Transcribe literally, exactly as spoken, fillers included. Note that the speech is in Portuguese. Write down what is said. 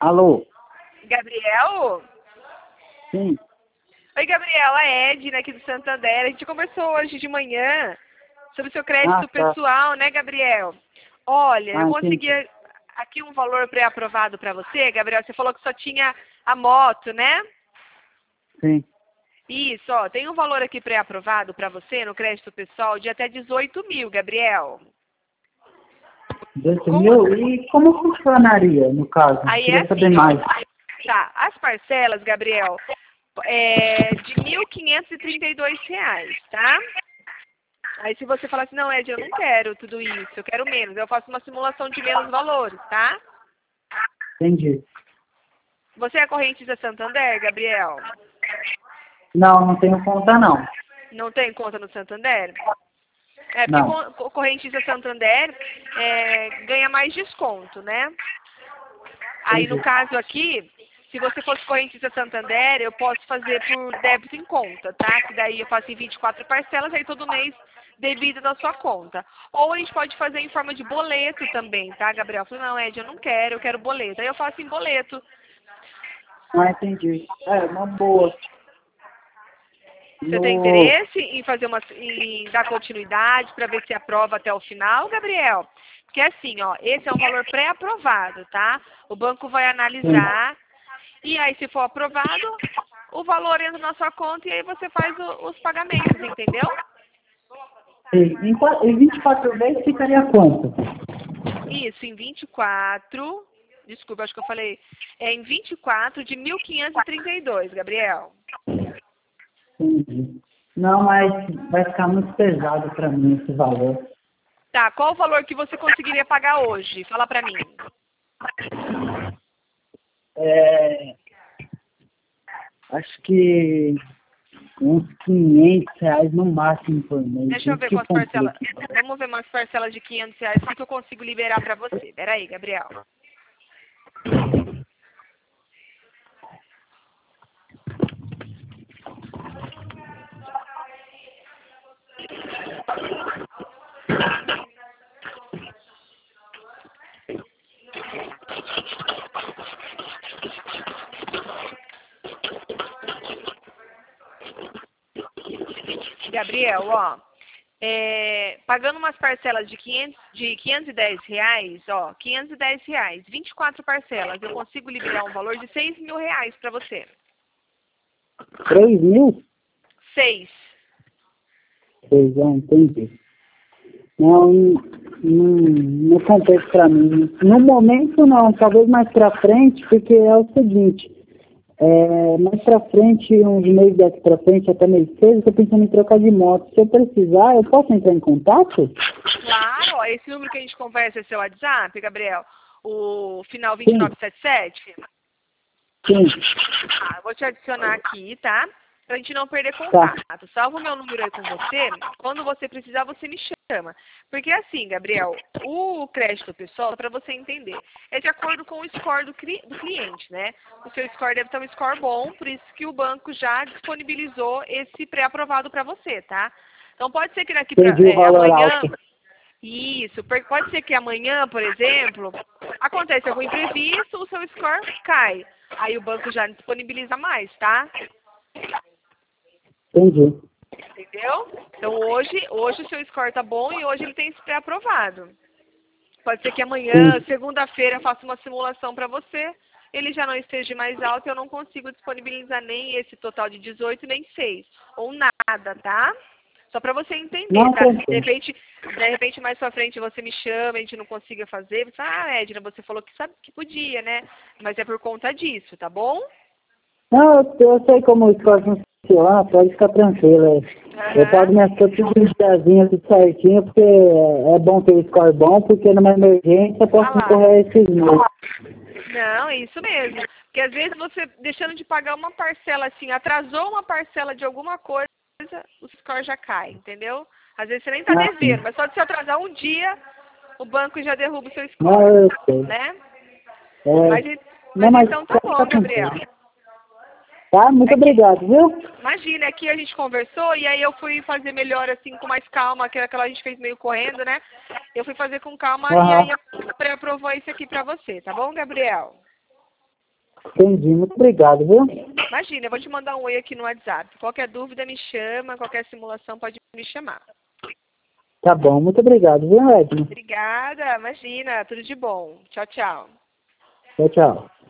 Alô? Gabriel? Sim. Oi, Gabriel, a Edna aqui do Santander. A gente conversou hoje de manhã sobre o seu crédito Ah, tá. pessoal, né, Gabriel? Olha, eu Ah, entendi. consegui aqui um valor pré-aprovado para você, Gabriel. Você falou que só tinha a moto, né? Sim. Isso, ó, tem um valor aqui pré-aprovado para você no crédito pessoal de até dezoito mil, Gabriel. dezoito Como... mil? E como funcionaria, no caso? Aí é Queria saber assim, ó. mais. Tá, as parcelas, Gabriel, é de mil quinhentos e trinta e dois reais, tá? Aí se você falar assim, não, Ed, eu não quero tudo isso, eu quero menos, eu faço uma simulação de menos valores, tá? Entendi. Você é correntista Santander, Gabriel? Não, não tenho conta, não. Não tem conta no Santander? É, porque Não. co- co- correntista Santander é, ganha mais desconto, né? Aí no Entendi. caso aqui, se você fosse correntista Santander, eu posso fazer por débito em conta, tá? Que daí eu faço em vinte e quatro parcelas, aí todo mês devido na sua conta. Ou a gente pode fazer em forma de boleto também, tá, Gabriel? Eu falei, não, Ed, eu não quero, eu quero boleto. Aí eu faço em boleto. Ah, entendi. É, uma boa. Você tem No... interesse em fazer uma, em dar continuidade para ver se aprova até o final, Gabriel? Porque assim, ó, esse é um valor pré-aprovado, tá? O banco vai Sim. analisar e aí, se for aprovado, o valor entra na sua conta e aí você faz o- os pagamentos, entendeu? Sim. Em, qua- em vinte e quatro vezes ficaria quanto? Isso, em vinte e quatro, desculpa, acho que eu falei, é em vinte e quatro de mil quinhentos e trinta e dois, Gabriel. Entendi. Não, mas vai ficar muito pesado para mim esse valor. Tá, qual o valor que você conseguiria pagar hoje? Fala pra mim. É, acho que uns quinhentos reais no máximo por mês. Deixa eu Isso ver que quantas parcelas. complica. Vamos ver umas parcelas de quinhentos reais, o que que eu consigo liberar pra você. Peraí, Gabriel. Gabriel, ó, é, pagando umas parcelas de, quinhentos, de quinhentos e dez reais, ó, quinhentos e dez reais, vinte e quatro parcelas, eu consigo liberar um valor de seis mil reais pra você. Três mil? Seis. Pois é, entendi. Não, não, não compensa para mim. No momento não, talvez mais para frente, porque é o seguinte, é, mais para frente, uns meses daqui para frente, até mês seis, eu estou pensando em trocar de moto. Se eu precisar, eu posso entrar em contato? Claro, ó, esse número que a gente conversa é seu WhatsApp, Gabriel? O final vinte e Sim, nove setenta e sete? sim, Tá, eu vou te adicionar aqui, tá? Pra gente não perder tá. contato. Salva o meu número aí com você. Quando você precisar, você me chama. Porque assim, Gabriel, o crédito pessoal, para você entender, é de acordo com o score do, cli- do cliente, né? O seu score deve ter um score bom, por isso que o banco já disponibilizou esse pré-aprovado para você, tá? Então pode ser que daqui pra, Entendi o é, valor amanhã, alto. isso, por- pode ser que amanhã, por exemplo, acontece algum imprevisto, o seu score cai. Aí o banco já disponibiliza mais, tá? Entendi. Entendeu? Então hoje, hoje o seu score tá bom e hoje ele tem esse pré-aprovado. Pode ser que amanhã, Sim. segunda-feira, eu faça uma simulação para você, ele já não esteja mais alto e eu não consigo disponibilizar nem esse total de dezoito, nem seis. Ou nada, tá? Só para você entender, Não, tá? De tranquilo. repente, de repente mais pra frente você me chama, a gente não consiga fazer, você fala, ah, Edna, você falou que sabe que podia, né? Mas é por conta disso, tá bom? Não, eu, eu sei como o score funciona, pode ficar tranquilo. Eu pago Aham. minhas coisas tudo direitinho, tudo certinho, porque é bom ter o score bom, porque numa emergência eu posso Ah lá. concorrer a esses meses. Não, é isso mesmo. Porque às vezes você, deixando de pagar uma parcela assim, atrasou uma parcela de alguma coisa, o score já cai, entendeu? Às vezes você nem tá Ah, sim. devendo, mas só de se atrasar um dia, o banco já derruba o seu Não, score, eu sei. né? Mas, É, e- não, mas mas então tá pode bom, ficar Gabriel. tranquilo. Tá? Muito É que, obrigado, viu? imagina, aqui a gente conversou e aí eu fui fazer melhor assim, com mais calma, que aquela a gente fez meio correndo, né? Eu fui fazer com calma e Aham. aí pré-aprovou isso aqui pra você, tá bom, Gabriel? Entendi, muito obrigado, viu? Imagina, eu vou te mandar um oi aqui no WhatsApp. Qualquer dúvida me chama, qualquer simulação pode me chamar. Tá bom, muito obrigado, viu, Edna? Obrigada, imagina, tudo de bom. Tchau, tchau. Tchau, tchau.